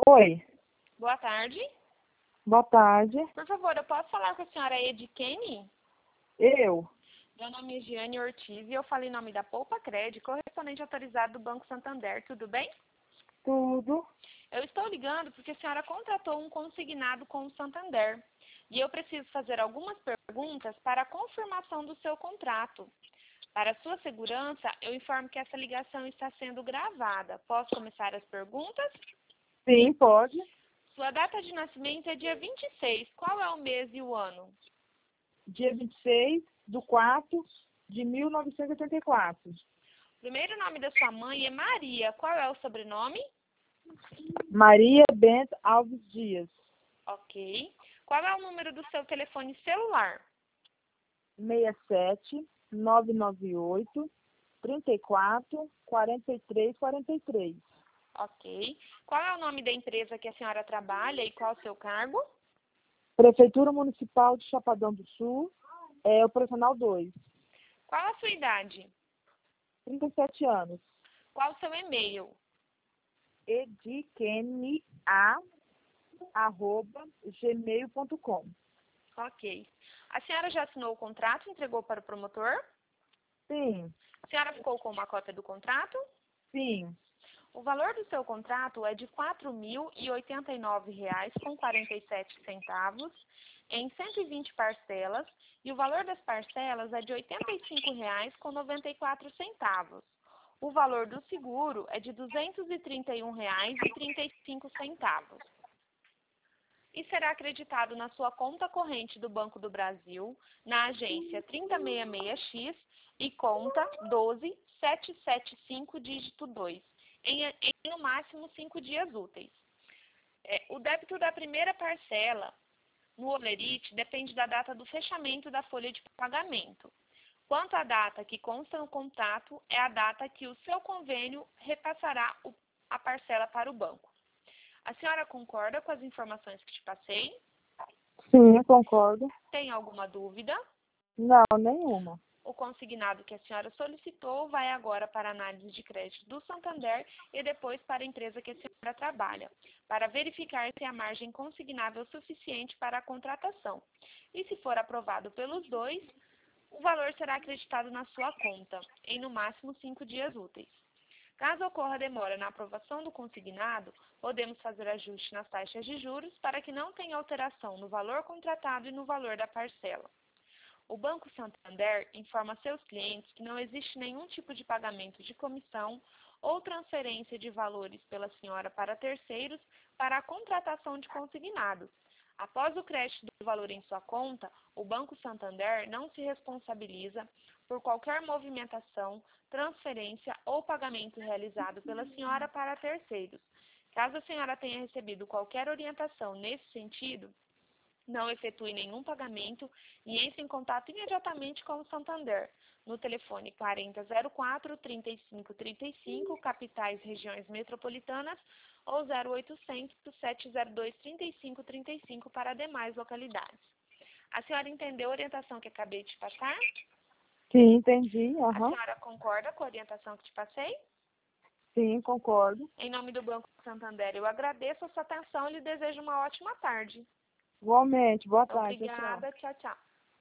Oi, Boa tarde. boa tarde. Por favor, eu posso falar com a senhora Edkene? Eu? Meu nome é Giane Ortiz e eu falo em nome da Poupa Cred, correspondente autorizado do Banco Santander. Tudo bem? Tudo? Eu estou ligando porque a senhora contratou um consignado com o Santander. E eu preciso fazer algumas perguntas para a confirmação do seu contrato. Para sua segurança, eu informo que essa ligação está sendo gravada. Posso começar as perguntas? Sim, pode. Sua data de nascimento é dia 26. Qual é o mês e o ano? Dia 26/4/1984. Primeiro nome da sua mãe é Maria. Qual é o sobrenome? Maria Bento Alves Dias. Ok. Qual é o número do seu telefone celular? 67-998-34-43-43. Ok. Qual é o nome da empresa que a senhora trabalha e qual o seu cargo? Prefeitura Municipal de Chapadão do Sul, operacional 2. Qual a sua idade? 37 anos. Qual o seu e-mail? edkenia@gmail.com. Ok. A senhora já assinou o contrato e entregou para o promotor? Sim, A senhora ficou com uma cópia do contrato? sim. O valor do seu contrato é de R$ 4.089,47 em 120 parcelas e o valor das parcelas é de R$ 85,94. O valor do seguro é de R$ 231,35 e será acreditado na sua conta corrente do Banco do Brasil, na agência 3066X e conta 12775, dígito 2. Em no máximo 5 dias úteis. O débito da primeira parcela no Olerite depende da data do fechamento da folha de pagamento. Quanto à data que consta no contrato, é a data que o seu convênio repassará a parcela para o banco. A senhora concorda com as informações que te passei? Sim, concordo. Tem alguma dúvida? Não, nenhuma. O consignado que a senhora solicitou vai agora para a análise de crédito do Santander e depois para a empresa que a senhora trabalha, para verificar se a margem consignável é suficiente para a contratação. E se for aprovado pelos dois, o valor será acreditado na sua conta, em no máximo 5 dias úteis. Caso ocorra demora na aprovação do consignado, podemos fazer ajuste nas taxas de juros para que não tenha alteração no valor contratado e no valor da parcela. O Banco Santander informa seus clientes que não existe nenhum tipo de pagamento de comissão ou transferência de valores pela senhora para terceiros para a contratação de consignados. Após o crédito do valor em sua conta, o Banco Santander não se responsabiliza por qualquer movimentação, transferência ou pagamento realizado pela senhora para terceiros. Caso a senhora tenha recebido qualquer orientação nesse sentido, não efetue nenhum pagamento e entre em contato imediatamente com o Santander, no telefone 4004-3535, capitais regiões metropolitanas, ou 0800-702-3535 para demais localidades. A senhora entendeu a orientação que acabei de passar? Sim, entendi. A senhora concorda com a orientação que te passei? Sim, concordo. Em nome do Banco Santander, eu agradeço a sua atenção e lhe desejo uma ótima tarde. Igualmente. Boa tarde. Tchau. Obrigada. Tchau, tchau.